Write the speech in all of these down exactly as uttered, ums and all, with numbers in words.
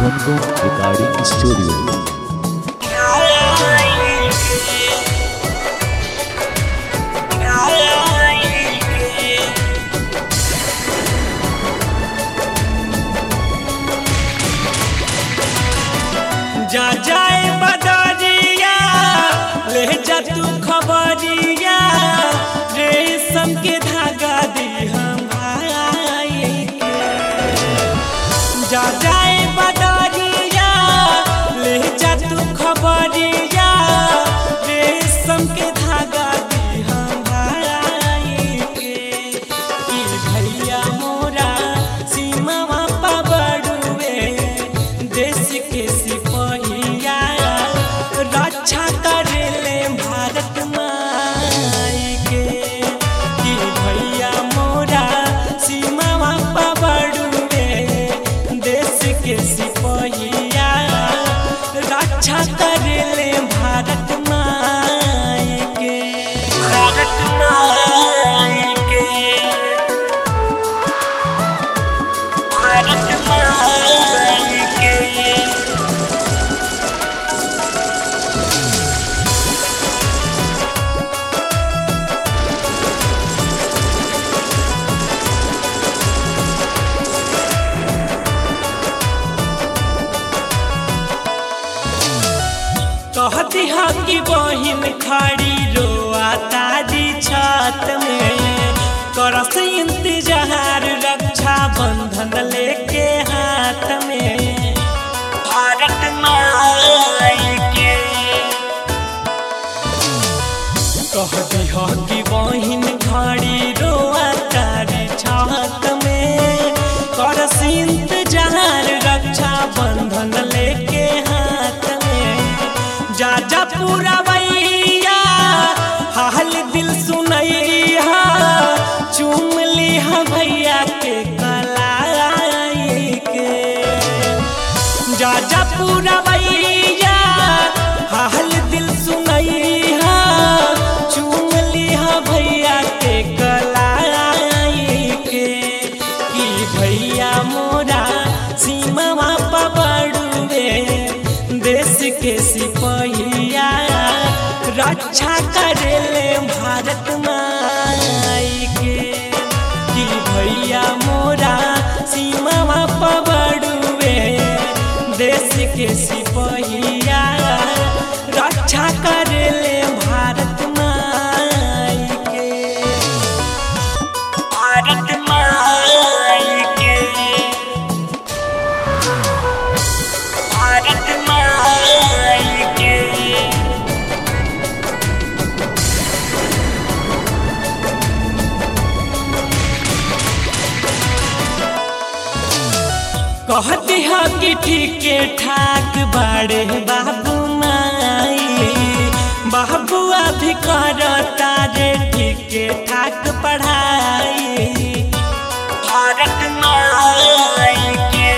Gungun recording studio. जा जाए बदरिया ले जा तू खबरिया, रेशम के धागा दी हम भाई के। जा जाए बदरिया ले जा तू खबरिया, रेशम के धागा दी हम भाई के। ई भैया मोरा सीमा पा बड़ुए, देश के सिपाहिया रक्षा करेले भारत माई के। कि भैया मोरा सीमा पा बड़ुए, देश के सिपाहिया रक्षा करेले भारत माई के। भारत माई के, भारत माई के। कहती हा कि बहिन खड़ी रोआ तारी छत में, करस इंतजार रक्षा बंधन लेके हाथ में। भारत माई के कहती हा कि बहिन खड़ी रोआ तारी छत में, करस इंतजार रक्षा बंधन लेके हाथ में। जा जा पूरा भैया हाल दिल सुनैया, चूम लिहा भैया के कलाई के। जा जा पूरा भैया हाल दिल सुनैया, चूम लिहा भैया के कलाई के। कि भैया मोरा सीमा पा बड़ुए, देश के सिपाहिया रक्षा करेले भारत माई के। कि भैया मोरा सीमा पा बड़ुए, देश के सिपाहिया रक्षा करेले भारत माई के। भारत माई के, भारत माई के। कहती हा कि ठीके ठाक बाड़े बाबू माई, बाबुआ भी करता रे ठीके ठाक पढ़ाई। भारत माई के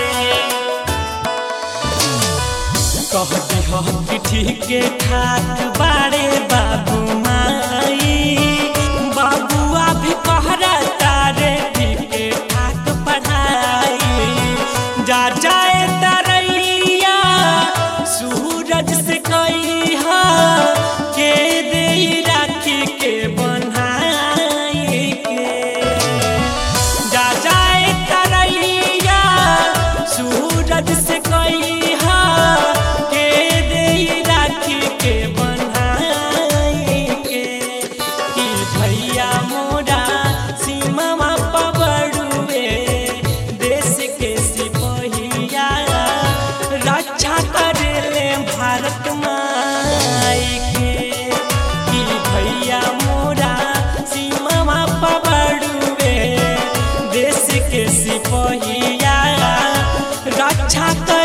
कहती हा कि ठीके ठाक बाड़े बाबू माई, बाबुआ भी कहता रे ठीके ठाक पढ़ाई। जा जाए तरैया सूरज से कहिया, के दे राखी के बन्हाई के। जा जाए तरैया सूरज से कहिया, के दे राखी के बन्हाई के। कि भैया मोरा सीमा पा बड़ुए, देश के सिपाहिया रक्षा करेले भारत माई के। कि भैया मोरा सीमा पा बड़ुए, देश के सिपाहिया रक्षा